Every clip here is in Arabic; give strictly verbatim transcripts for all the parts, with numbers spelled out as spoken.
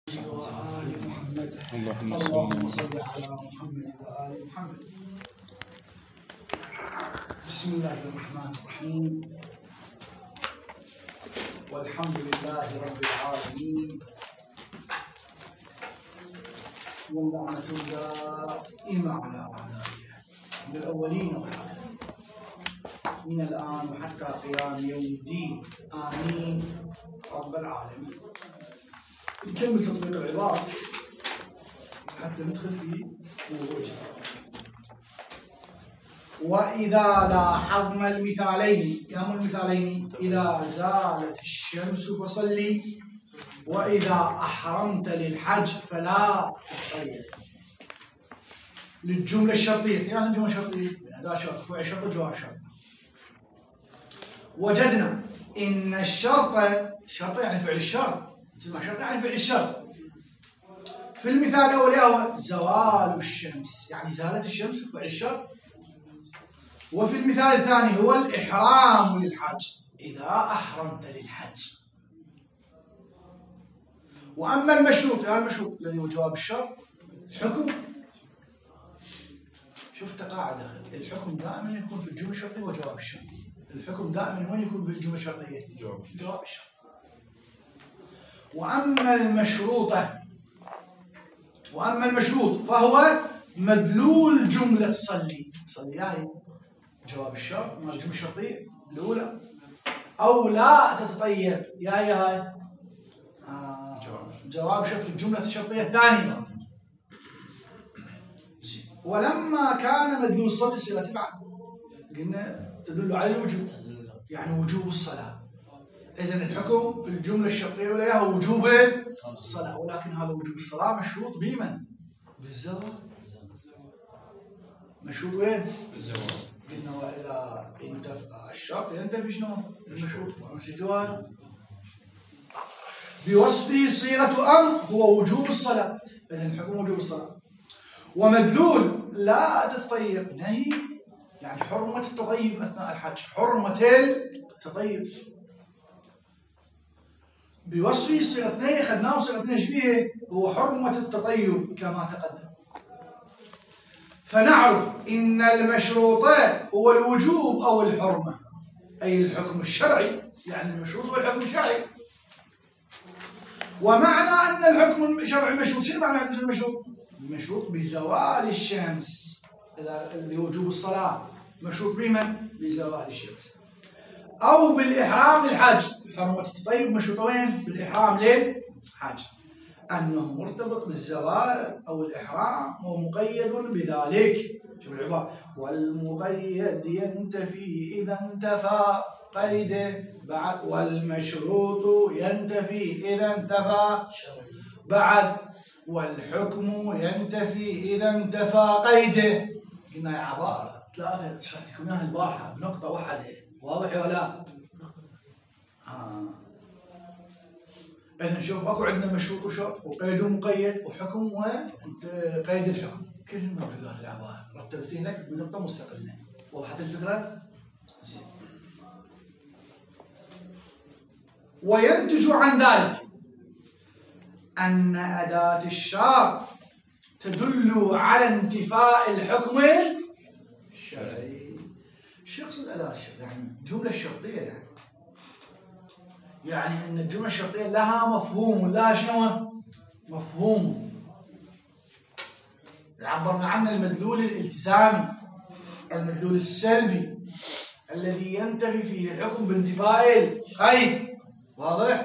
وآل محمد. اللهم صل على محمد وآل محمد. بسم الله الرحمن الرحيم، والحمد لله رب العالمين، واللعنة دائمة على أعدائه من الأولين والآخرين من الآن وحتى قيام يوم الدين، آمين رب العالمين. نكمل تطبيق العبارة حتى ندخل في وجهه. وإذا لاحظنا المثالين، يا من المثالين؟ إذا زالت الشمس فصلي، وإذا أحرمت للحج فلا تطير. للجملة الشرطية، يعني الجملة الشرطية أداة شرط، فعل شرط، جواب شرط. وجدنا إن الشرط، شرط يعني فعل الشرط، شرط يعني فعل الشرط. في المثال الأول هو زوال الشمس، يعني زالت الشمس فعل الشرط. وفي المثال الثاني هو الإحرام للحج، إذا أحرمت للحج. وأما المشروط، هذا المشروط الذي هو جواب الشرط، الحكم. شفت قاعدة، الحكم دائما يكون في الجملة الشرطية وجواب الشرط. الحكم دائما وين يكون في الجملة الشرطية؟ جواب الشرط. وأما المشروطة، وأما المشروط فهو مدلول جملة صلي. صلي هاي جواب الشرط مال الجملة الشرطية الأولى، أو لا تتطيب يا هاي آه جواب شرط في الجملة الشرطية الثانية. ولما كان مدلول صلي صيغة تفعل، قلنا تدل على الوجوب، يعني وجوب الصلاة. إذن الحكم في الجملة الشرطية الأولى هو وجوب الصلاة، ولكن هذا وجوب الصلاة مشروط بمن؟ بالزواج. مشروط وين؟ بالزواج. قلنا وإذا انتفى الشرط ينتفي شنو؟ المشروط. ونسيتوها؟ بوصفه صيغة أمر هو وجوب الصلاة. إذن الحكم وجوب الصلاة. ومدلول لا تتطيب نهي، يعني حرمة التطيب أثناء الحج، حرمة التطيب. بوصفه صيغة اثنين، خدناه صيغة اثنين شبيهه، هو حرمة التطيب كما تقدم. فنعرف إن المشروط هو الوجوب أو الحرمة، أي الحكم الشرعي، يعني المشروط هو الحكم الشرعي. ومعنى أن الحكم الشرعي مشروط، شنو معنى الحكم المشروط؟ المشروط بزوال الشمس، الذي هو وجوب الصلاة، مشروط بمن؟ بزوال الشمس. أو بالإحرام للحج، حرمة التطيب مشروطة وين؟ بالإحرام للحج، أنه مرتبط بالزوال أو الإحرام ومقيد بذلك. شوف العبارة، والمقيد ينتفي إذا انتفى قيده بعد، والمشروط ينتفي إذا انتفى بعد، والحكم ينتفي إذا انتفى قيده. قلنا يا عبارة ثلاثة شرحتكمناها البارحة بنقطة واحدة، واضح ولا؟ آه. إذن شوف أكو عندنا مشروط وشرط وقيد ومقيد وحكم وقيد الحكم، كلهم موجودات في العبارة، رتبتين لك بنقطة مستقلة. وضحت الفكرة؟ زين. وينتج عن ذلك أن أداة الشرط تدل على انتفاء الحكم الشرعي. شو يقصد أداة الشرط؟ يعني الجملة الشرطية، يعني يعني أن الجملة الشرطية لها مفهوم ولها شنو؟ مفهوم. عبرنا عنه المدلول الالتزامي، المدلول السلبي الذي ينتفي فيه الحكم بانتفاء القيد. واضح؟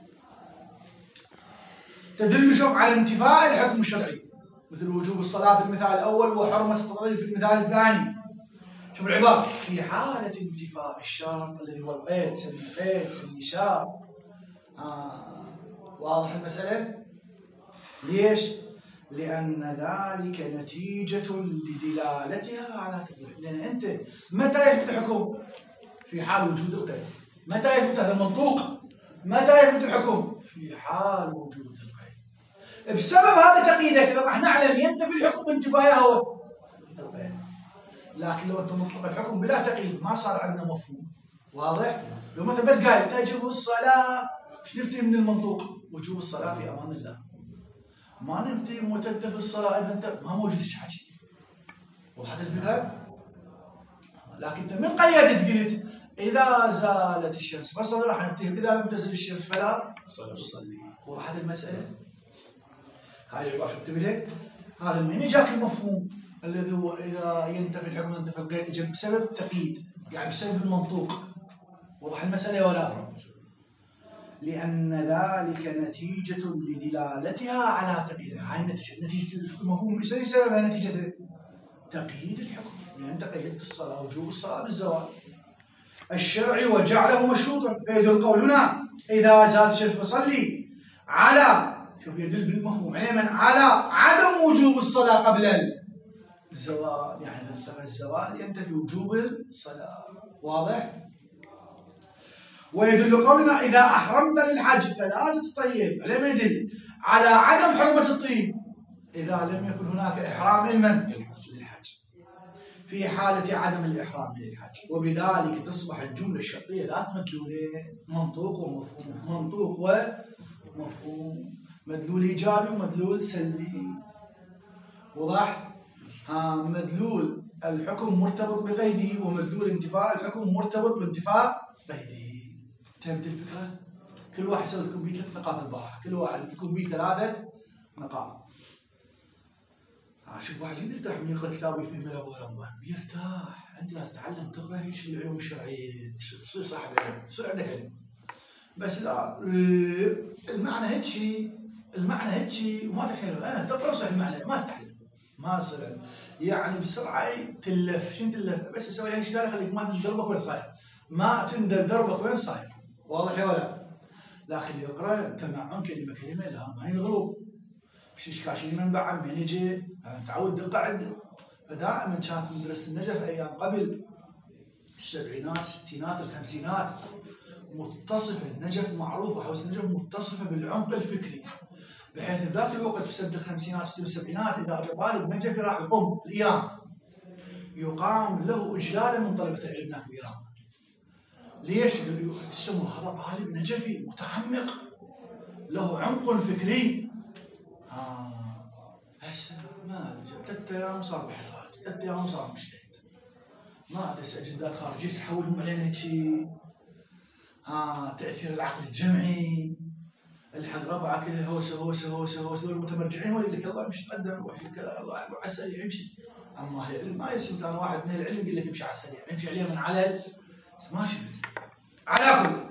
تدل شوف على انتفاء الحكم الشرعي، مثل وجوب الصلاة في المثال الأول وحرمة التطيب في المثال الثاني. شوف العبارة، في حالة انتفاء الشرط الذي هو القيد، سمي قيد سمي شرط. آه. واضح المسألة؟ ليش؟ لأن ذلك نتيجة لدلالتها على تطبيق. لأن أنت متى يثبت الحكم؟ في حال وجود القيد. متى يثبت هذا المنطوق؟ متى يثبت الحكم؟ في حال وجود القيد. بسبب هذا تقييدك راح نعلم ينتفي الحكم بانتفاء هو القيد. لكن لو أنت مطلق الحكم بلا تقييد ما صار عندنا مفهوم. واضح؟ لو مثلا بس قال تجب الصلاة، ايش نفتهم من المنطوق؟ وجوب الصلاة في أمان الله. ما نفتي وتنتفي الصلاة إذا أنت ما موجود شيء حكي. وضحت الفكرة؟ لكن أنت من قيدت قلت إذا زالت الشمس فصل راح ننتهي، إذا لم تزل الشمس فلا تصلي. وضحت المسألة؟ هاي العبارة شفت بها؟ هذا من جاك المفهوم الذي هو إذا ينتفي الحكم ينتفي القيد إجا بسبب تقييد، يعني بسبب المنطوق. وضح المسألة ولا؟ لأن ذلك نتيجة لدلالتها على تقييدها. هاي النتيجة، نتيجة المفهوم ايش سببها؟ نتيجة تقييد الحكم، لأن أنت قيدت الصلاة وجوب الصلاة بالزوال الشرعي وجعله مشروطا، فيدل قولنا إذا زاد الشمس فصلي على، شوف يدل بالمفهوم علما على عدم وجوب الصلاة قبل الزوال، يعني إذا انتفى الزوال ينتفي وجوب الصلاة. واضح؟ ويدل قولنا إذا أحرمت للحج فلا تتطيب، علما يدل على عدم حرمة الطيب إذا لم يكن هناك إحرام لمن؟ للحج، في حالة عدم الإحرام للحج. وبذلك تصبح الجملة الشرطية ذات مدلولين، منطوق ومفهوم، منطوق ومفهوم، مدلول إيجابي ومدلول سلبي. وضح؟ ها مدلول الحكم مرتبط بقيده، ومدلول انتفاء الحكم مرتبط بانتفاء قيده. فهمت الفكرة؟ كل واحد يسوي لكم بيه ثلاث نقاط البارحة، كل واحد يكون بيه ثلاثة نقاط. شوف واحد يرتاح من يقرأ كتاب ويفهم له ولا بيرتاح. أنت لا تتعلم تقرأ هيك العلوم الشرعية تصير صاحب علم، تصير عندك علم. بس لا المعنى هيك شيء، المعنى هيك شيء وما تتكلم، أنا تقرأ صحيح المعنى ما تتعلم، ما تصير علم. يعني بسرعة تلف، شنو تلف؟ بس اسوي هيك شيء خليك ما تندل دربك وين صاير، ما تندل دربك وين صاير. واضح يا ولا؟ لكن يقرأ تمعن كلمة كلمة لا ما ينغلب. مش إشكاشي من بعد من يجي تعود دقة عنده. فدائما كانت مدرسة النجف أيام قبل السبعينات الستينات الخمسينات متصفة، النجف معروفة، حوزة النجف متصفة بالعمق الفكري، بحيث ذاك الوقت بسنة الخمسينات والسبعينات إذا أجى طالب نجفي راح يقوم الإيران يقام له إجلالة من طلبة العلم هناك بإيران. ليش؟ يسموا هذا طالب نجفي متعمق له عمق فكري. آه هسه ما ادري ثلاث ايام صار بحراج، ثلاث ايام صار مجتهد، ما ادري اجندات خارجيه تحولهم علينا هيك شيء. ها تاثير العقل الجمعي، الحد ربعه كذا هوسه هوسه هوسه هوسه المتمرجعين هو اللي الله يمشي تقدم روح كذا الله على السريع يمشي. اما هي ما يصير كان واحد من العلم يقول لك يمشي على السريع، يمشي عليه من على ما شفت. على كل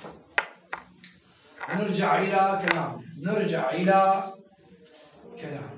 نرجع الى كلامنا، نرجع الى كلامنا.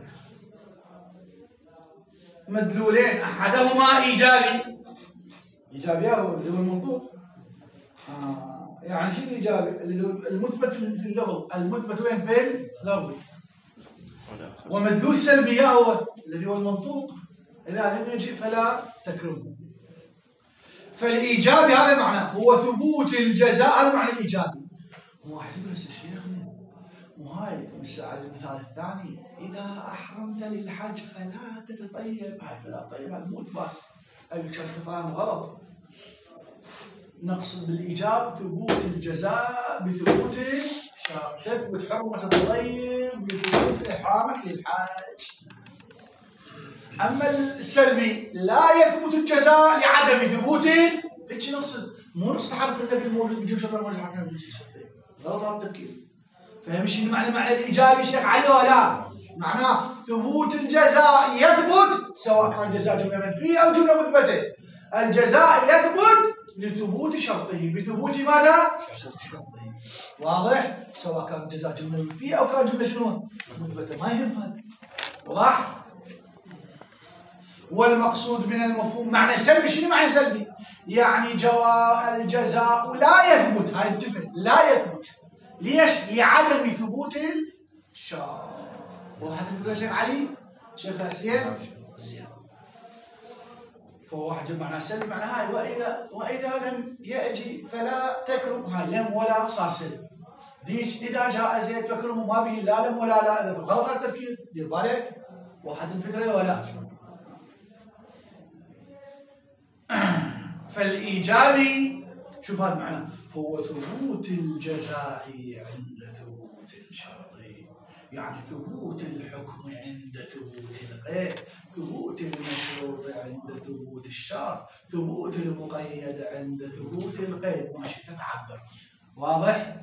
مدلولين احدهما ايجابي، ايجابي هو اللي هو المنطوق. آه يعني شنو الايجابي؟ اللي هو المثبت في اللفظ، المثبت وين؟ في اللفظ. ومدلول سلبي هو الذي هو المنطوق، اذا لم يجئ فلا تكرمه. فالايجابي هذا معناه هو ثبوت الجزاء، هذا معنى الايجابي. واحد يقول يا شيخنا وهاي على المثال الثاني إذا أحرمت للحج فلا تتطيب، هاي فلا طيب هذا مو إثبات، الكلام تفاهم غلط. نقصد بالإيجاب ثبوت الجزاء بثبوت الشرط، تثبت حرمة الطيب بثبوت إحرامك للحج. أما السلبي لا يثبت الجزاء لعدم ثبوت، هيك نقصد، مو نقصد حرف النفي الموجود بجيب شرط الموجود حرف النفي، غلط هذا التفكير. فهم شنو معنى معنى الايجابي شيخ علي ولا؟ معناه ثبوت الجزاء يثبت سواء كان جزاء جمله منفيه او جمله مثبته، الجزاء يثبت لثبوت شرطه بثبوت ماذا؟ شرطه. واضح؟ سواء كان جزاء جمله منفيه او كان جمله شنو؟ مثبته، ما يهم هذا. واضح؟ والمقصود من المفهوم معنى سلبي، شنو معنى سلبي؟ يعني جواء الجزاء لا يثبت، هاي انتبه، لا يثبت. ليش؟ لعدم ثبوت الشرط. وضحت الفكرة شيخ علي؟ شيخ حسين؟ زين. فهو واحد معناه سلبي معنى هاي وإذا وإذا لم يأجي فلا تكرم، هاي لم ولا صار سلبي. ديج إذا جاء زيد فكرمه ما به لا لم ولا لا، إذا غلط هذا التفكير، دير بالك. وضحت الفكرة ولا؟ فالإيجابي شوف هذا معناه هو ثبوت الجزاء عند ثبوت الشرط، يعني ثبوت الحكم عند ثبوت القيد، ثبوت المشروط عند ثبوت الشرط، ثبوت المقيد عند ثبوت القيد، ما شئت تعبر. واضح؟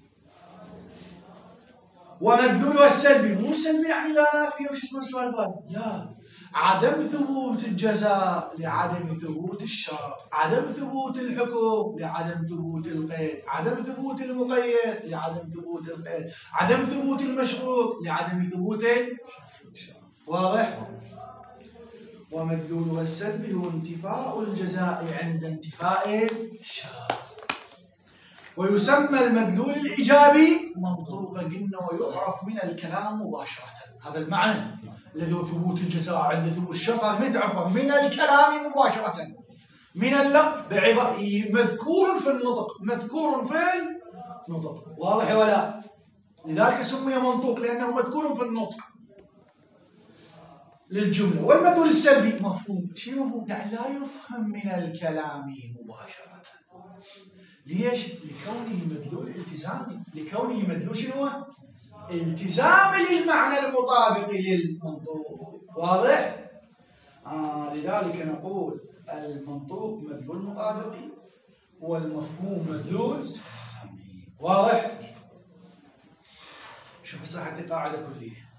ومدلولها السلبي، مو سلبي يعني لا نافية وش اسمه السؤال هذا؟ لا، عدم ثبوت الجزاء لعدم ثبوت الشرط، عدم ثبوت الحكم لعدم ثبوت القيد، عدم ثبوت المقيد لعدم ثبوت القيد، عدم ثبوت المشروط لعدم ثبوت الشرط. واضح؟ ومدلولها السلبي هو انتفاء الجزاء عند انتفاء الشرط. ويسمى المدلول الإيجابي منطوقا قلنا، ويعرف من الكلام مباشرة. هذا المعنى الذي هو ثبوت الجزاء عند ثبوت الشرط، هذا من تعرفه من الكلام مباشرة، من اللفظ مذكور في النطق، مذكور في النطق. واضح ولا؟ لذلك سمي منطوق لأنه مذكور في النطق للجملة. والمدلول السلبي مفهوم، شنو مفهوم؟ يعني لا يفهم من الكلام مباشرة. ليش؟ لكونه مدلول التزامي، لكونه مدلول شنو؟ التزامي للمعنى المطابق للمنطوق. واضح؟ آه لذلك نقول المنطوق مدلول مطابقي والمفهوم مدلول التزامي. واضح؟ شوفوا صحتي قاعدة كلية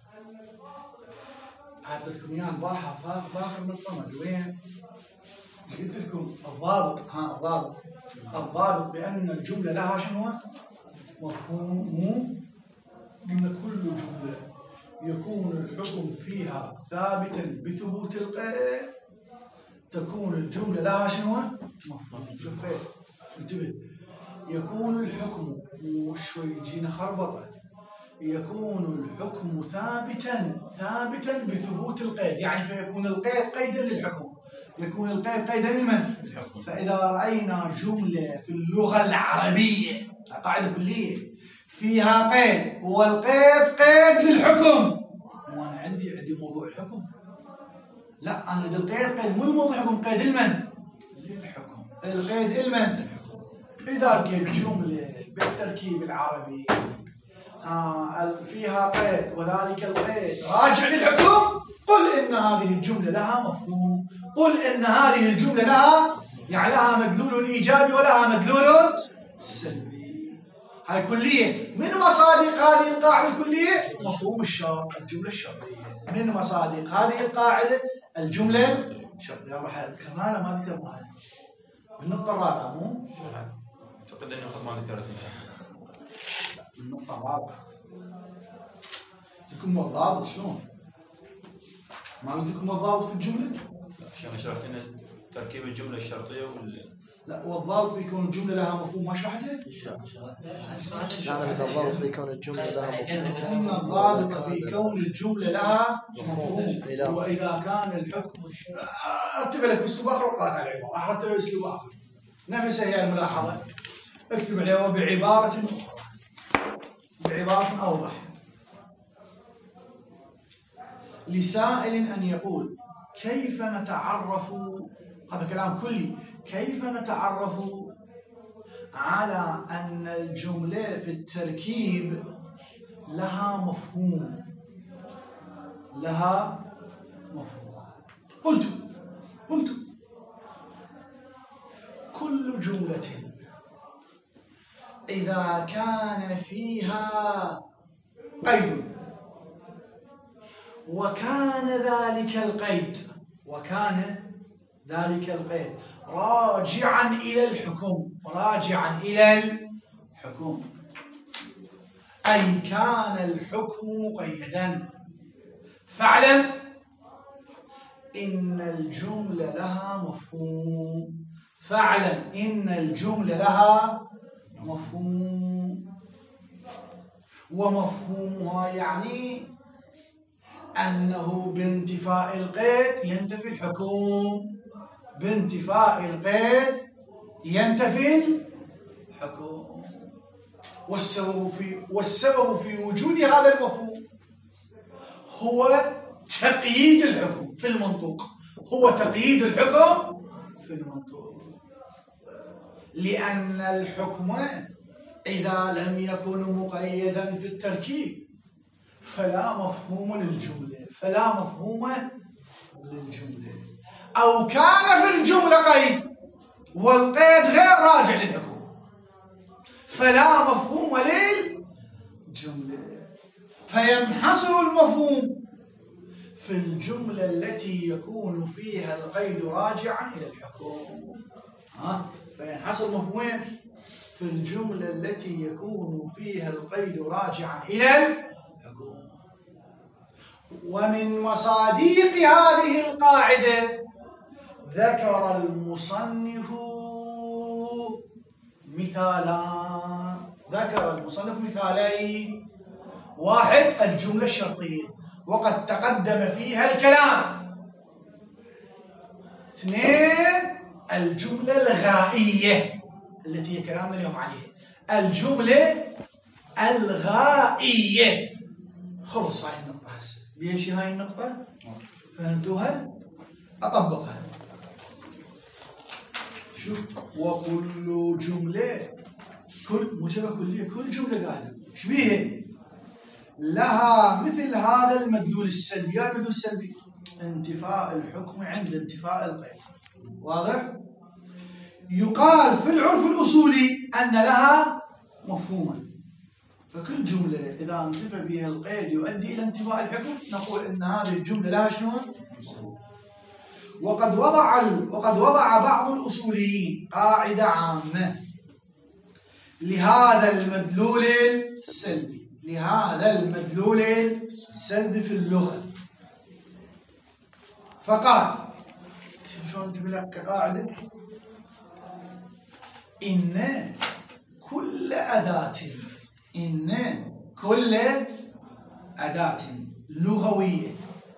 أعطيتكم إياها البارحة فاخر من الطمد. وين؟ قلت لكم الضابط، ها الضابط الضابط بأن الجملة لها شنو؟ مفهوم. قلنا كل جملة يكون الحكم فيها ثابتا بثبوت القيد تكون الجملة لها شنو؟ مفهوم. شوف خير انتبه، يكون الحكم وشوي يجينا خربطة، يكون الحكم ثابتا ثابتا بثبوت القيد، يعني فيكون القيد قيدا للحكم، يكون القيد قيدا لمن؟ للحكم. فإذا رأينا جملة في اللغة العربية قاعدة كلية فيها قيد والقيد قيد للحكم، وأنا عندي عندي موضوع الحكم، لا أنا عندي القيد قيد مو الموضوع الحكم، قيد المن؟ للحكم. القيد المن؟ للحكم. إذا ركبت جملة بالتركيب العربي آه فيها قيد وذلك القيد راجع للحكم، قل إن هذه الجملة لها مفهوم، قل إن هذه الجملة لها يعني لها مدلول إيجابي ولها مدلول سلبي. هاي كلية من مصادق هذه القاعدة الكلية مفهوم الشرط، الجملة الشرطية. من مصادق هذه القاعدة الجملة الشرطية. راح ذكرناها لا ما ذكرناها؟ النقطة الرابعة مو؟ أعتقد أنه ما ذكرت إن شاء الله. النقطة الرابعة لكم الضابط شلون؟ ما عندكم الضابط في الجملة؟ لا عشان شرحت ان تركيب الجملة الشرطية وال لا والضابط في كون الجملة لها مفهوم ما شرحته؟ نعم الضابط في كون الجملة لها مفهوم. الضابط في كون الجملة لها مفهوم، وإذا كان الحكم أكتب لك بأسلوب آخر وقرأت العبارة، أحرت بأسلوب آخر نفسها هي الملاحظة، اكتب عليها بعبارة أخرى بعبارة أوضح. لسائل أن يقول كيف نتعرف، هذا كلام كلي، كيف نتعرف على أن الجملة في التركيب لها مفهوم، لها مفهوم. قلت قلت كل جملة إذا كان فيها قيد وكان ذلك القيد وكان ذلك القيد راجعا إلى الحكم، راجعا إلى الحكم أي كان الحكم مقيدا، فاعلم إن الجملة لها مفهوم، فاعلم إن الجملة لها مفهوم. ومفهومها يعني أنه بانتفاء القيد ينتفي الحكم، بانتفاء القيد ينتفي الحكم. والسبب في والسبب في وجود هذا المفهوم هو تقييد الحكم في المنطوق، هو تقييد الحكم في المنطوق، لأن الحكم إذا لم يكن مقيدا في التركيب فلا مفهوم للجملة، فلا مفهوم للجملة. أو كان في الجملة قيد والقيد غير راجع للحكم، فلا مفهوم للجملة. فينحصر المفهوم في الجملة التي يكون فيها القيد راجعا إلى الحكم. ها؟ فينحصر مفهومين في الجملة التي يكون فيها القيد راجعا إلى الحكم. ومن مصادق هذه القاعدة ذكر المصنف مثالان، ذكر المصنف مثالين. واحد الجملة الشرطية وقد تقدم فيها الكلام. اثنين الجملة الغائية التي هي كلامنا اليوم عليها، الجملة الغائية. خلص هاي النقطة هسه. ليش هاي النقطة؟ فهمتوها؟ أطبقها. شوف، وكل جملة، كل مو جملة كلية، كل جملة قاعدة ايش بيها؟ لها مثل هذا المدلول السلبي. هذا المدلول السلبي انتفاء الحكم عند انتفاء القيد. واضح؟ يقال في العرف الأصولي أن لها مفهوما، فكل جملة إذا انتفى بها القيد يؤدي إلى انتفاء الحكم نقول أن هذه الجملة لها شنو؟ وقد وضع وقد وضع بعض الأصوليين قاعدة عامة لهذا المدلول السلبي، لهذا المدلول السلبي في اللغة. فقال، شوف شلون انتبه لك كقاعدة، إن كل أداة إن كل أداة لغوية،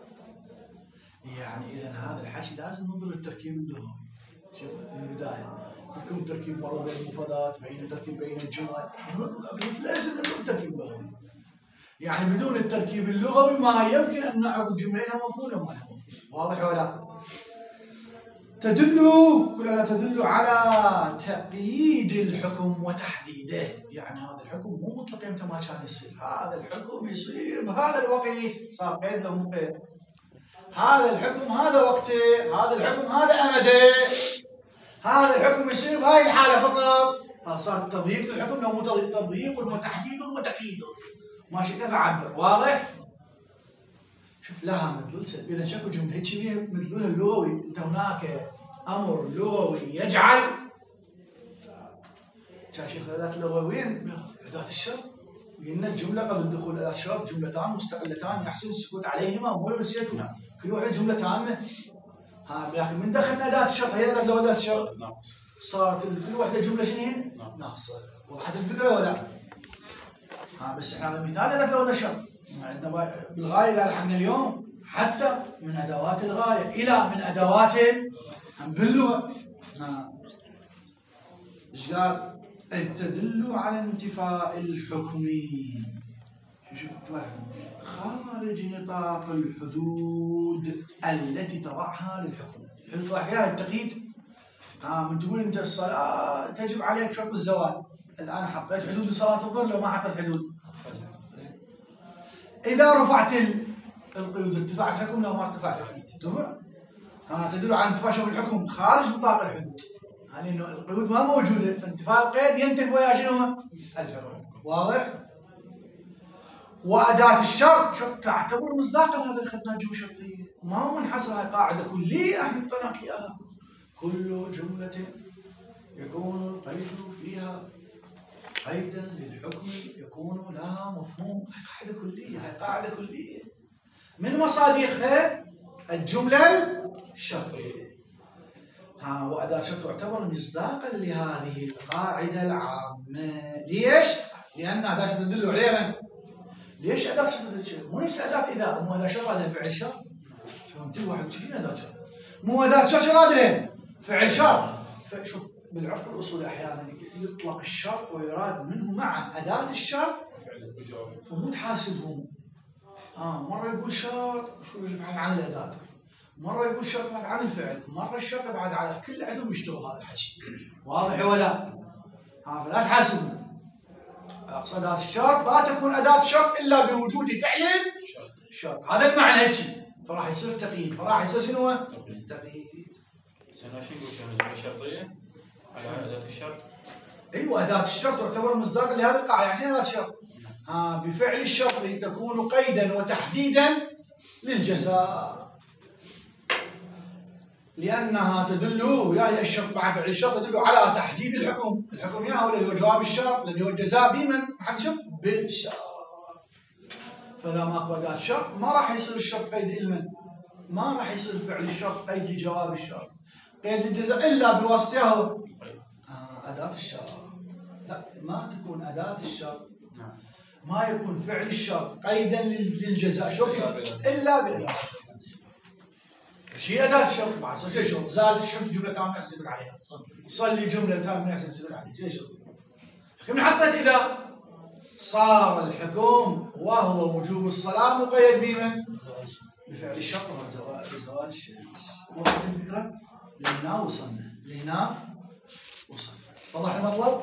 يعني إذا هذا الحكي لازم ننظر للتركيب اللغوي. شوف من البداية يكون تركيب مرة بين المفردات، بين تركيب بين الجمل، لازم ننظر للتركيب اللغوي. يعني بدون التركيب اللغوي ما يمكن أن نعرف الجملة لها مفهوم وما لها مفهوم. واضح ولا؟ تدل كل أداة تدل على تقييد الحكم وتحديده. يعني هذا الحكم مو مطلق يمتى ما كان يصير، هذا الحكم يصير بهذا الوقت، صار قيد لو مو قيد. هذا الحكم هذا وقته، هذا الحكم هذا أمده، هذا الحكم يصير بهاي الحالة فقط. هذا صار تضييق للحكم لو مو تضييق، تضييق وتحديد وتقييد. ماشي كيف أعبر؟ واضح؟ شوف لها مدلول سلبي. إذا شكو جملة هيك بيها مدلولها اللغوي، أنت هناك أمر لغوي يجعل شيخ الأداة اللغويين أداة الشرط، وقلنا الجملة قبل دخول أداة الشرط جملتان مستقلتان يحسن السكوت عليهما ولا نسيتنا، كل واحدة جملة تامة. ها لكن من دخلنا أداة الشرط، هي أداة لو أداة الشرط صارت كل واحدة جملة شنو هي؟ ناقصة. وضحت الفكرة ولا؟ ها بس احنا هذا مثال أداة لو أداة الشرط. عندنا بالغاية إذا لحقنا اليوم حتى من أدوات الغاية إلى من أدوات باللغة. إيش قال؟ إذ تدل على انتفاء الحكم، شوف خارج نطاق الحدود التي تضعها للحكم. الحدود تضع فيها التقييد. ها من تقول أنت الصلاة تجب عليك شرط الزوال، الآن حطيت حدود لصلاة الظهر لو ما حطيت حدود. إذا رفعت القيود ارتفاع الحكم لو ما ارتفع الحدود ارتفع. ها تدل على انتفاء شوف الحكم خارج نطاق الحدود، يعني انه القيود ما موجوده، فانتفاء القيد ينتفي ويا شنو؟ الحكم. واضح؟ وأداة الشرط شوف تعتبر مصداقا هذا اللي اخذناه جمله شرطيه، ما هو منحصر، هاي قاعده كليه احنا اعطيناك اياها. كل جمله يكون القيد فيها قيدا للحكم يكون لها مفهوم. هاي قاعده كليه، هاي قاعده كليه من مصادقها الجمله الشرطيه. ها وأداة شرط تعتبر مصداقا لهذه القاعده العامه. ليش؟ لأن أداة شرط تدل عليها. ليش أداة شرط تدل؟ مو نفس أداة إذا، مو أداة شرط هذا فعل شرط. شو أنت واحد وعشرين أداة شرط، مو أداة شرط هذا فعل شرط. فشوف بالعرف الأصولي أحيانا يطلق الشرط ويراد منه معا أداة الشرط، فمو تحاسبهم. آه مرة يقول شرط شو يبحث عن الأداة، مرة يقول شرط يبحث عن الفعل، مرة الشرط يبحث على كل عندهم يشتغل هذا الحكي. واضح ولا؟ ها فلا تحاسبهم. أقصى أداة الشرط لا تكون أداة شرط إلا بوجود فعل الشرط. هذا المعنى هيك. فراح يصير تقييد. فراح يصير شنو هو؟ تقييد. سنة شو نقول كان جملة شرطية على أداة الشرط؟ أيوة أداة الشرط تعتبر مصداقا لهذه القاعدة. يعني أداة الشرط ها بفعل الشرط تكون قيدا وتحديدا للجزاء، لأنها تدل يا الشرط مع فعل الشرط تدل على تحديد الحكم. الحكم يا هو الذي هو جواب الشرط الذي هو الجزاء بمن؟ حد شوف بالشرط. فإذا ماكو أداة شرط ما راح يصير الشرط قيد علما، ما راح يصير فعل الشرط قيد لجواب الشرط. قيد الجزاء إلا بواسطة هو آه أداة الشرط. لا ما تكون أداة الشرط ما يكون فعل الشرط قيدا للجزاء شو إلا بأداة الشرط. شيء أداة الشرط بعد شيء شرط. زالت الشمس جملة تامة يحتسب عليها. صلي جملة تامة يحتسب عليها. شيء شرط. لكن حقت إذا صار الحكم وهو وجوب الصلاة مقيد بمن؟ بفعل الشرط وزوال الشمس. وضحت الفكرة؟ لهنا وصلنا. لهنا وصلنا. وضح المطلب؟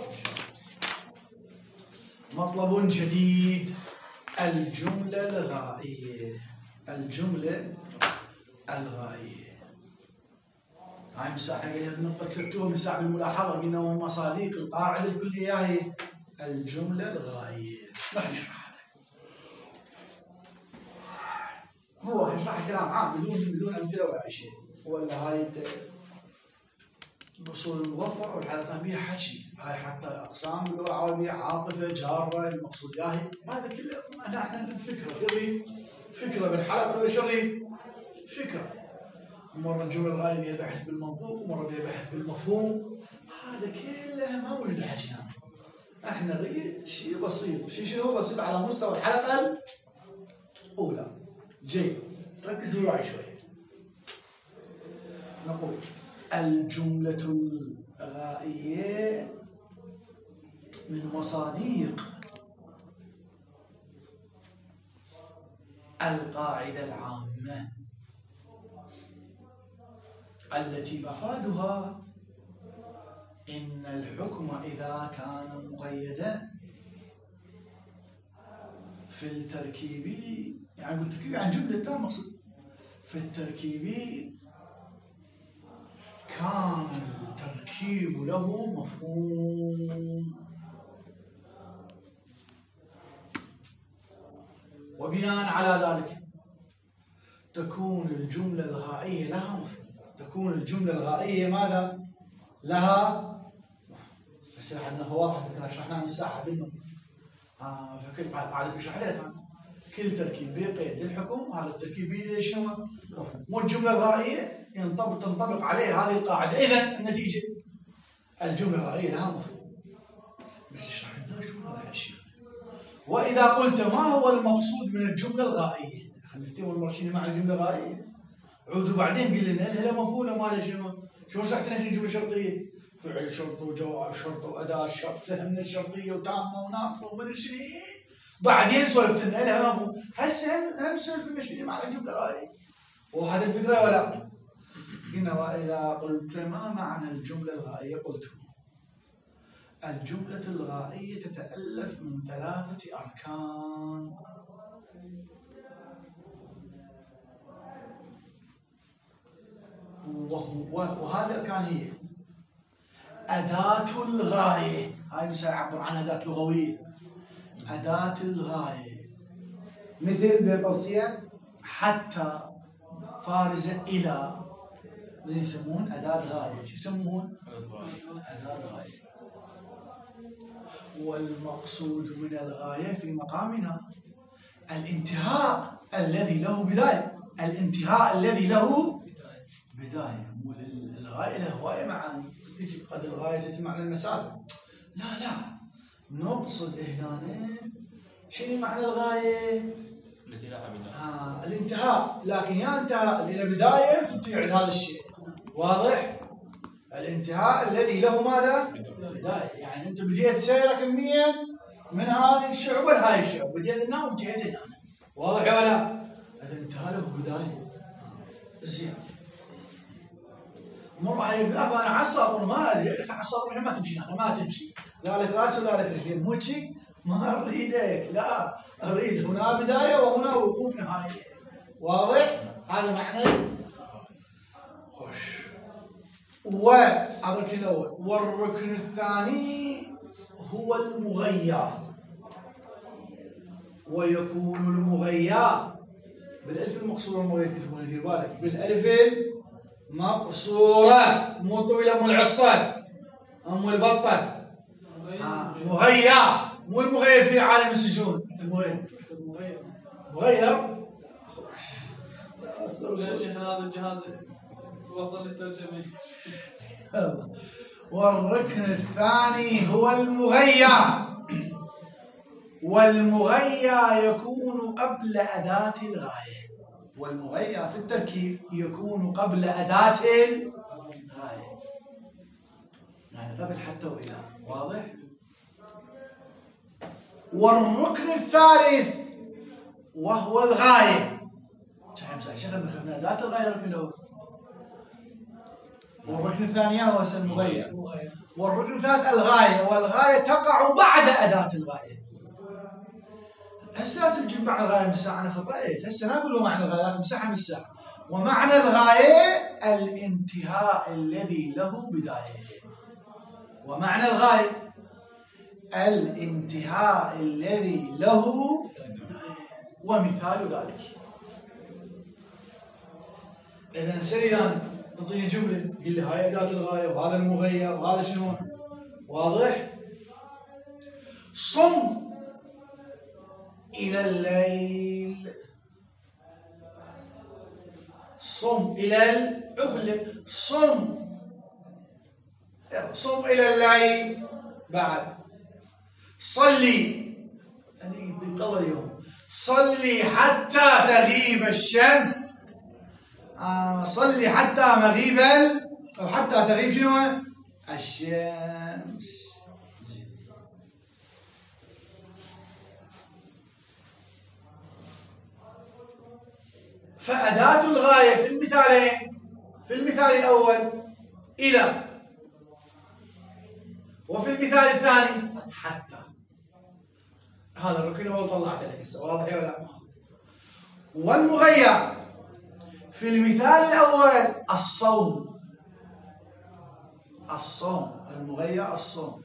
مطلب جديد الجملة الغائية. الجملة الغائية هاي مساحة قلنا بنقطة كتبتوها مساحة بالملاحظة قلنا مصاديق القاعدة الكلية هي الجملة الغائية. راح نشرحها. هو يشرح كلام عام بدون بدون أمثلة ولا أي شيء. ولا هاي الأصول المظفر والحلقة بيها حكي. هاي حتى أقسام باللغة العربية عاطفة جارة المقصود ياهي هذا كله احنا فكرة تبي فكرة بالحلقة ولا شغلي فكرة. مرة الجملة الغائية بيها بحث بالمنطوق ومرة بيها بحث بالمفهوم. هذا كله ما موجود حكينا. احنا نريد شيء بسيط. شيء شنو بسيط على مستوى الحلقة الأولى. جيد ركزوا معي شوية. نقول الجملة الغائية من مصاديق القاعدة العامة التي مفادها إن الحكم إذا كان مقيدا في التركيبي يعني التركيبي عن جملة تام مقصود في التركيبي كان التركيب له مفهوم وبناء على ذلك تكون الجملة الغائية لها مفهوم. تكون الجملة الغائية ماذا؟ لها مفهوم. بس احنا واضحة فكرة شرحناها مساحة بالنظر. آه فكل قاعدة كل شرحتها كل تركيب بقيد الحكم هذا التركيب ليش هو مفهوم. مو الجملة الغائية ينطبق تنطبق عليه هذه القاعدة. إذا النتيجة الجملة الغائية لها مفهوم. بس شرحنا شو هذا الشيء. وإذا قلت ما هو المقصود من الجملة الغائية؟ خلينا نفتي أول مرة شنو معنى الجملة الغائية؟ عودوا بعدين قل لنا لها مفهوم ما لها شنو؟ شو شرحتنا شنو الجملة الشرطية؟ فعل شرط وجواب شرط وأداة شرط فهمنا الشرطية وتامة وناقصة وما أدري شنو. بعدين سولفت لنا لها مفهوم. هسه هم هم سولف مشي معنى الجملة الغائية. وهذه الفكرة ولا؟ قلنا وإذا قلت ما معنى الجملة الغائية؟ قلت الجملة الغائية تتألف من ثلاثة أركان. وهذه الأركان هي أداة الغاية. هاي سأعبر عنها أداة لغوية. أداة الغاية مثل بقوسية حتى فارزة إلى اللي يسمون أداة غاية. شو يسمون؟ أداة غاية. والمقصود من الغاية في مقامنا الانتهاء الذي له بداية. الانتهاء الذي له بداية. مو الغاية له غاية معاني. تجي قد الغاية تأتي معنى المسافة. لا لا نقصد هنا شنو معنى الغاية؟ التي لها بداية. آه الانتهاء. لكن يا انتهى إلى بداية تبتعد هذا الشيء. واضح؟ الانتهاء الذي له ماذا؟ بداية. يعني أنت بديت سيرك كميا من هذه الشعبة لهذه الشعبة. بديت هنا وانتهيت هنا. واضح ولا؟ هذا انتهى له بداية. زين. مرة هاي أنا عصر ما أدري. عصر ما تمشي أنا ما تمشي. لا لك رأس ولا لك رجلين. مو شيء ما أريدك، لا أريد هنا بداية وهنا وقوف نهاية. واضح؟ هذا معنى خوش. والركن الأول والركن الثاني هو المغير، ويكون المغير بالألف المقصورة المغير كتبوا دير بالك بالألف المقصورة، مو طويلة مو العصة مو البطة، مغير مو المغير في عالم السجون، المغير مغير. هذا الجهاز وصل للترجمة. والركن الثاني هو المغير، والمغير يكون قبل أداة الغاية، والمغير في التركيب يكون قبل أداة الغاية، يعني قبل حتى وإلى. واضح؟ والركن الثالث وهو الغاية. شغل دخلنا أداة الغاية الركن الأول، والركن الثاني هو المغير، والركن الثالث الغاية، والغاية تقع بعد أداة الغاية. هسه لازم تجيب معنى الغاية من الساعة، أنا خطأت، هسه ما أقول معنى الغاية لكن مساحة من الساعة. ومعنى الغاية الانتهاء الذي له بداية، ومعنى الغاية الانتهاء الذي له، ومثال ذلك. إذا سريعا تعطيني جملة قل لي هاي أداة الغاية وهذا المغير وهذا شنو. واضح؟ صم إلى الليل، صم إلى العفل، صم صم إلى الليل. بعد صلي، يعني قد قضى اليوم، صلي حتى تغيب الشمس، آه صلي حتى مغيب ال... أو حتى تغيب شنو؟ الشمس. فأداة الغاية في المثالين، في المثال الأول إلى، وفي المثال الثاني حتى. هذا الركن الأول طلعت لك هسه، واضح ولا لا؟ والمغير في المثال الأول الصوم، الصوم المغير الصوم.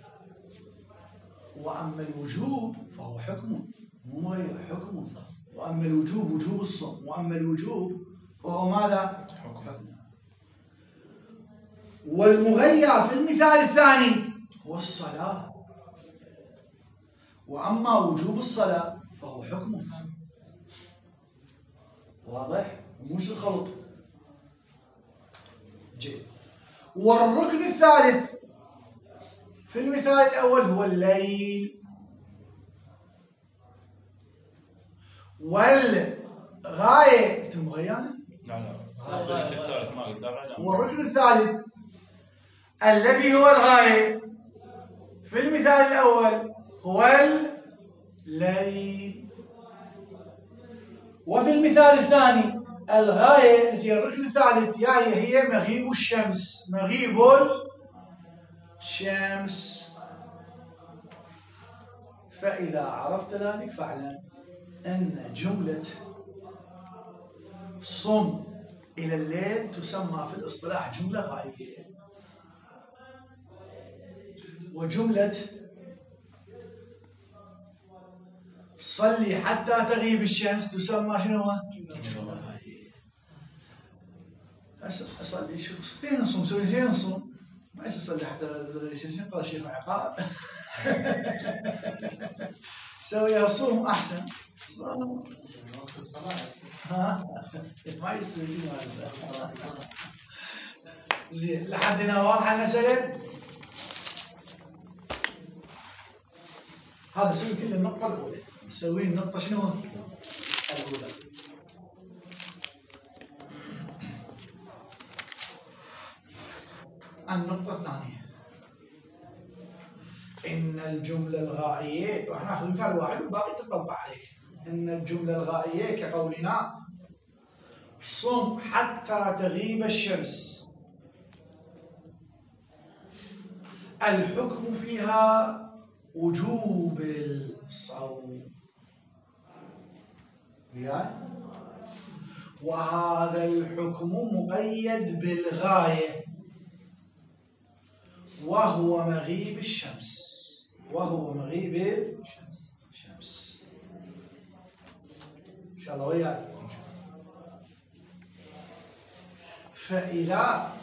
وأما الوجوب فهو حكم، مو مغير، حكم. وأما الوجوب وجوب الصوم، وأما الوجوب فهو ماذا؟ حكم. والمغير في المثال الثاني هو الصلاة، وأما وجوب الصلاة فهو حكم. واضح؟ مش الخلط. جيد. والركن الثالث في المثال الأول هو الليل، والغاية المغيانة. لا لا الركن الثالث ما قلت لا. والركن الثالث الذي هو الغاية في المثال الأول هو الليل، وفي المثال الثاني الغاية التي الركن الثالث يا هي هي مغيب الشمس، مغيب الشمس. فإذا عرفت ذلك فاعلم أن جملة صم إلى الليل تسمى في الاصطلاح جملة غائية، وجملة صلي حتى تغيب الشمس تسمى شنو؟ جملة غائية. أصلي شو فين نصوم؟ سوي فين نصوم؟ ما ايش اصلي حتى تغيب الشمس؟ قال شيخ عقاب سوي صوم أحسن. صوم وقت الصلاة. ها ما يصير شيء هذا. زين لحد هنا واضحة المسألة؟ هذا سوي كل النقطة الأولى، نسوي النقطة شنو؟ الأولى. النقطة الثانية إن الجملة الغائية، راح ناخذ مثال واحد والباقي تطبق عليه. إن الجملة الغائية كقولنا صم حتى تغيب الشمس، الحكم فيها وجوب الصوم. وياي؟ وهذا الحكم مقيد بالغاية وهو مغيب الشمس، وهو مغيب الشمس. الشمس إن شاء الله وياي. فإذا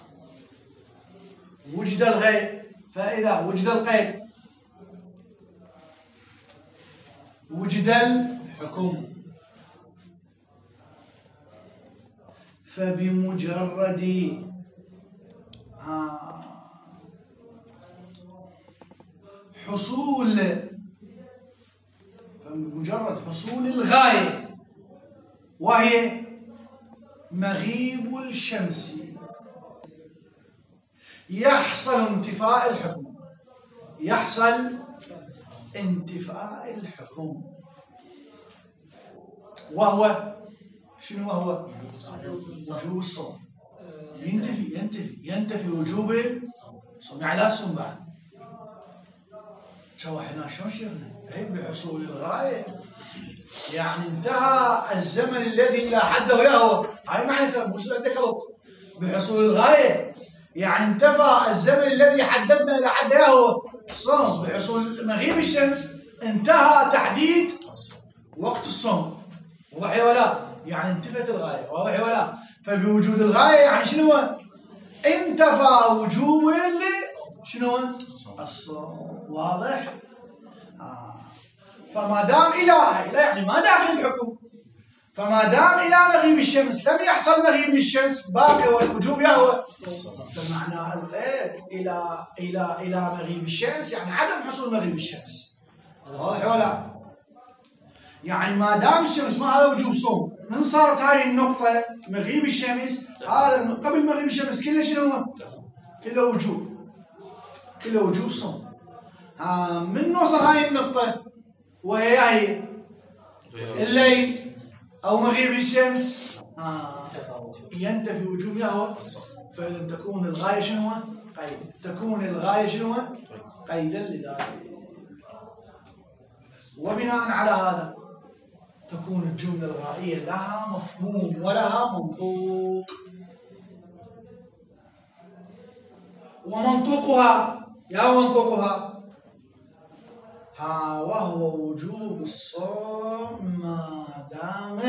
وجد الغيب، فإذا وجد القيد وجد الحكم، فبمجرد آه حصول فبمجرد حصول الغاية وهي مغيب الشمس يحصل انتفاء الحكم، يحصل انتفاء الحكم، وهو شنو وهو؟ وجوب الصوم. ينتفي ينتفي ينتفي وجوب الصوم، يعني لا تصوم بعد. شو احنا شلون شيخنا؟ اي بحصول الغاية، يعني انتهى الزمن الذي الى حده يهوى، هاي معناتها مو عندك غلط. بحصول الغاية يعني انتفى الزمن الذي حددنا الى حده يهوى الصوم. بحصول مغيب الشمس انتهى تحديد وقت الصوم. واضح ولا؟ يعني انتفت الغاية. واضح ولا؟ فبوجود الغاية يعني شنو؟ انتفى وجوب شنو؟ الصوم. واضح؟ آه. فما دام إلى إلى يعني ما داخل الحكم، فما دام إلى مغيب الشمس لم يحصل مغيب الشمس باقي والوجوب يهوى. فمعنى الغيب إلى إلى إلى مغيب الشمس يعني عدم حصول مغيب الشمس. واضح ولا؟ يعني ما دام الشمس ما هذا وجوب صوم. من صارت هاي النقطة مغيب الشمس، هذا قبل مغيب الشمس كله شنو؟ كله وجوب، كله وجوب صوم. ها من وصل هاي النقطة وهي هي الليل أو مغيب الشمس ينتفي وجوب يهوى. فإذا تكون الغاية شنو؟ قيد. تكون الغاية شنو؟ قيدا لذلك. وبناء على هذا تكون الجملة الغائية لها مفهوم ولها منطوق. ومنطوقها يا منطوقها ها وهو وجوب الصوم ما دام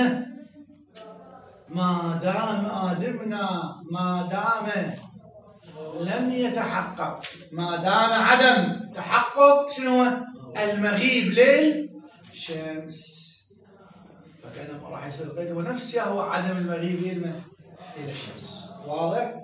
ما دام آدمنا ما دام لم يتحقق، ما دام عدم تحقق شنو؟ المغيب للشمس. فكان راح يصير القيد هو نفسه هو عدم المغيب للشمس. واضح؟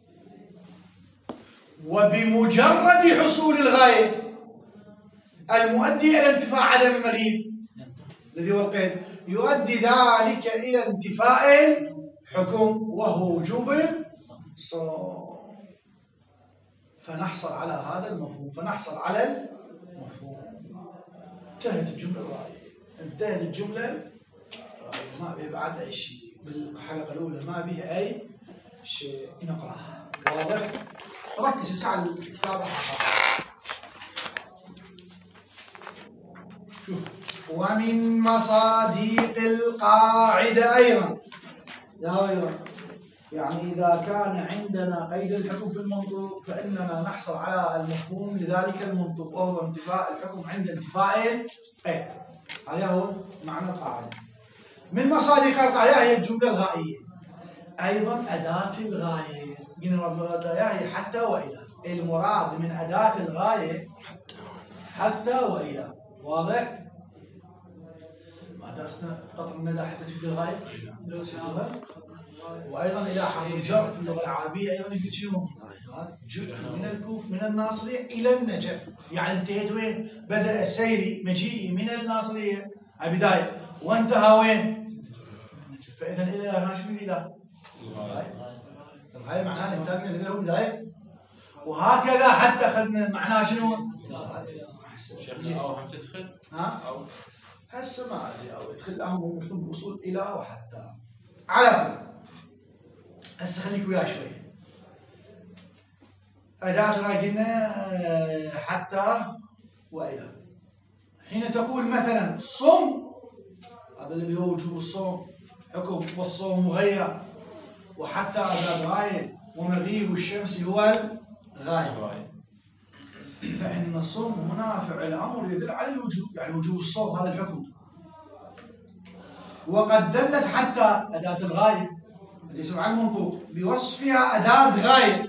وبمجرد حصول الغاية المؤدي إلى انتفاء عدم المغيب الذي هو القيد يؤدي ذلك إلى انتفاء الحكم وهو وجوب الصوم. فنحصل على هذا المفهوم، فنحصل على المفهوم. انتهت الجملة الرائعة، انتهت الجملة الرائعة، ما بها بعد أي شيء. بالحلقة الأولى ما بها أي شيء نقرأها. واضح؟ ركز يسعى الكتاب. شوف، ومن مصادق القاعدة أيضا يا أيضا يعني إذا كان عندنا قيد الحكم في المنطوق فإننا نحصل على المفهوم لذلك المنطوق وهو انتفاء الحكم عند انتفاء القيد. هذا هو معنى القاعدة. من مصادق القاعدة هي الجملة الغائية، أيضا أداة الغاية. من الغاية هي حتى وإلى. المراد من أداة الغاية حتى وإلى. واضح؟ ما درسنا قطر الندى حتى تفيد الغاية؟ درسناها. وأيضا إلى حرف الجر في اللغة العربية أيضا يفيد شنو؟ جئت من الكوف من الناصرية إلى النجف، يعني انتهيت وين؟ بدأ سيري مجيئي من الناصرية بداية وانتهى وين؟ فإذا إلى ما شو إلى؟ الغاية معناها نتاج الذي له بداية، وهكذا حتى أخذنا معناها شنو؟ شيخ أو هم تدخل؟ ها؟ أو هسه ما أدري أو يدخل لهم مكتوب الوصول إلى وحتى. على هسه خليك وياي شوي. أداتنا قلنا حتى وإلى. حين تقول مثلا صم، هذا الذي هو وجوب الصوم حكم، والصوم مغير، وحتى أداة غاية، ومغيب الشمس هو الغاية. فإن الصوم هنا فعل أمر يدل على الوجوب، يعني وجوب الصوم هذا الحكم. وقد دلت حتى أداة الغاية ليس عن المنطوق بوصفها أداة غاية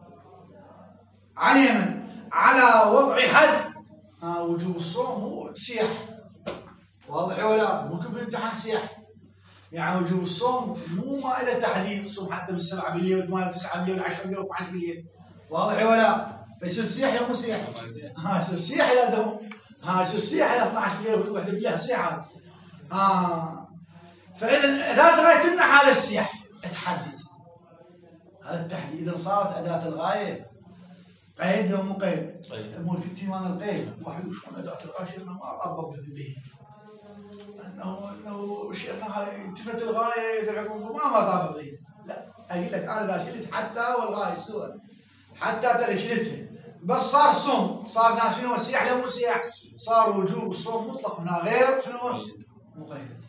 عن يمن على وضع حد. آه وجوب الصوم هو سياح، واضح ولا؟ ممكن بالامتحان سياح، يعني وجوب الصوم مو ما إلى تحديد، صوم حتى بالسبعة بالليل وثمانية وتسعة بالليل والعشرة بالليل واثني عشر بالليل، واضح ولا؟ فيصير سياح يا مو سياح؟ ها يصير سياح إذا دوم، ها يصير سياح إذا اثني عشر بالليل وواحدة بالليل سياح هذا. آه فإذا أداة الغاية تمنع هذا السياح، تحدد هذا التحديد. إذا صارت أداة الغاية قيد لو مو قيد؟ قيد. مو في معنى القيد، واحد شلون أداة الغاية شيخنا ما أطبق بالذهن. أنه أنه شيخنا هاي التفت الغاية يدرعكم ما ما طابق ذهن. لا أقول لك أنا إذا شلت حتى والغاية سوى حتى ترى شلتها، بس صار صوم، صار ناس شنو سياح لو مو سياح؟ صار وجوب الصوم مطلق هنا غير شنو؟ مقيد.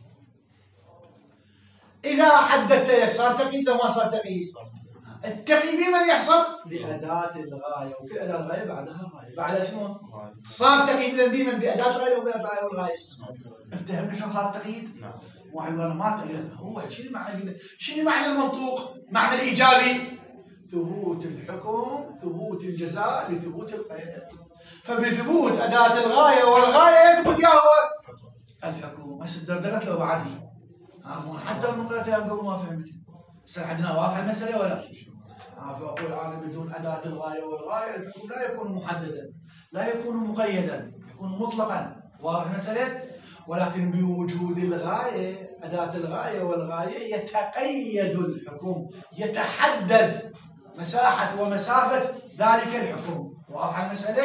إذا حددت لك صار تقييد لو ما صار تقييد؟ التقييد بمن يحصل؟ بأداة الغاية، وكل أداة الغاية بعدها غاية، بعدها شنو؟ صار تقييد بمن بأداة الغاية وبأداة الغاية والغاية. افتهمنا شلون صار التقييد؟ نعم. واحد يقول أنا ما تقييد، هو شنو معنى شنو معنى المنطوق؟ معنى الإيجابي ثبوت الحكم، ثبوت الجزاء لثبوت القيد. فبثبوت أداة الغاية والغاية يثبت يا هو الحكم. هسه دردقت له بعدي حتى المقرأة قبل ما فهمت. بس عندنا واضح المسألة ولا؟ فأقول أنا بدون أداة الغاية والغاية الحكم لا يكون محددا، لا يكون مقيدا، يكون مطلقا. واضح المسألة؟ ولكن بوجود الغاية أداة الغاية والغاية يتقيد الحكم، يتحدد مساحة ومسافة ذلك الحكم. واضح المسألة؟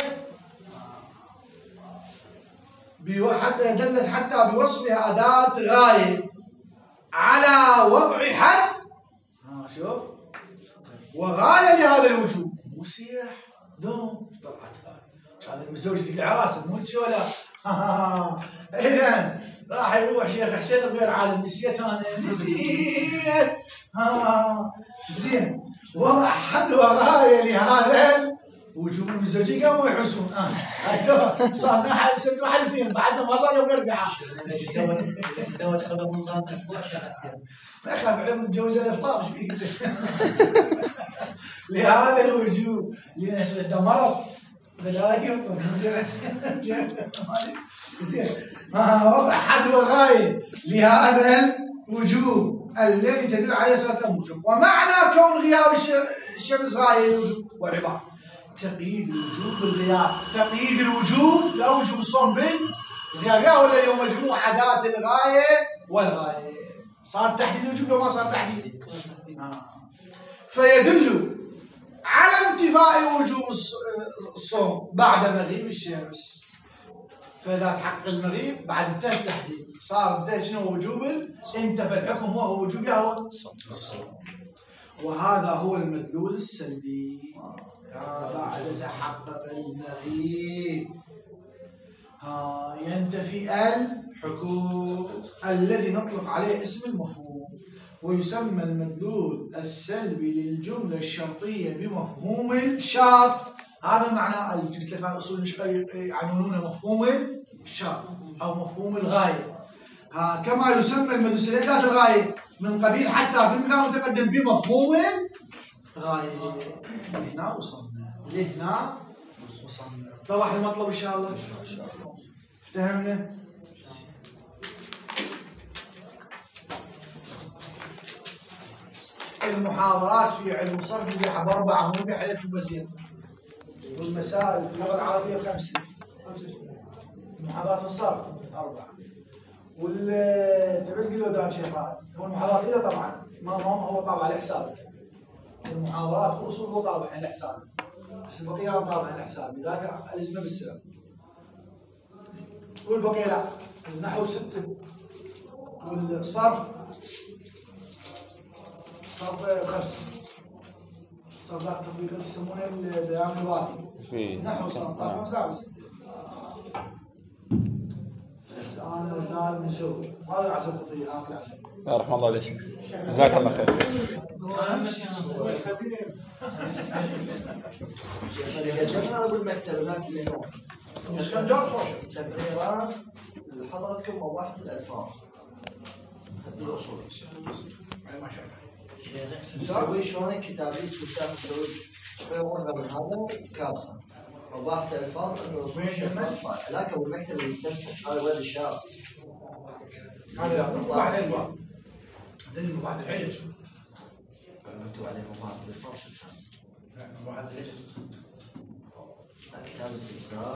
حتى دلت حتى بوصفها أداة غاية على وضع حد. ها شوف، وغاية لهذا الوجوب مو سياح دوم طلعت هذا المزوج ذيك العراس مو هيك ولا؟ إذا راح يروح شيخ حسين غير عالم، نسيت أنا نسيت. ها زين، وضع حد وغاية لهذا وجوب المزوجين قاموا يحسون. اه صار نحن سنة واحد اثنين بعدنا ما صار يوم الأربعاء. تزوج قبل رمضان بأسبوع شيخ حسين. ما يخاف عليهم متجوز الإفطار ايش فيك؟ لهذا الوجوب لأن ده مرض فلا يفطر. زين، وضع حد وغاية لهذا الوجوب الذي تدل عليه صلاة الوجوب. ومعنى كون غياب الشمس غاية للوجوب والعبارة تقييد الوجوب بالغياب. تقييد الوجوب لا وجوب الصوم بالغياب، ولا يوم مجموع أداة الغاية والغاية. صار تحديد الوجوب لو ما صار تحديد؟ آه. فيدل على انتفاء وجوب الصوم بعد مغيب الشمس. فإذا تحقق المغيب بعد انتهى التحديد صار انتهى شنو وجوب انتفى الحكم وهو وجوب يهوى الصوم. وهذا هو المدلول السلبي بعد تحقق المغيب. ها ينتفي الحكم الذي نطلق عليه اسم المفهوم، ويسمى المدلول السلبي للجملة الشرطية بمفهوم الشرط. هذا معنى قلت لك عن اصول يعنونه مفهوم الشرط او مفهوم الغاية. ها كما يسمى المدلول السلبي ذات الغاية من قبيل حتى في المكان المتقدم بمفهوم الغاية. لهنا وصلنا، لهنا وصلنا. اتضح المطلب ان شاء الله؟ ان شاء الله. افتهمنا؟ المحاضرات في علم الصرف اللي بأربعة مو بحالتهم بزين، والمسائل في اللغة العربية خمسة. المحاضرات في الصرف أربعة، والتبسقي له دار شيخان. هو المحاضرات إلى طبعا ما ما هو طابع على حسابك. المحاضرات في أصول هو طابع على حسابك، بس البقية لا طابع على حسابك، لذلك الأجمة بالسلام. والبقية لا، النحو ستة، والصرف صرف خمسة. صرف ذاك تطبيق يسمونه البيان الوافي. نحو صرف خمسة وستة. انا وزاد نسوي هذا العسل القطري انا العسل. يا رحم الله عليك. جزاك الله خير. اهم شيء جبنا بالمكتب هناك اليوم. اسكندر فوشل. تقريرات لحضرتكم وضحت الالفاظ. بالاصول. ما شايفه. نسوي شلون كتابي كتاب نسوي شوي مصغر من هذا كابسه. وضحت الالفاظ انه الاصول شغال صح، لكن بالمكتب يستنسخ هذا ولد الشاب. هذا واحد الباب. بعدين واحد الحجج. مكتوب عليه مضاعف بالفاصل. واحد الحجج. كتاب الاستفسار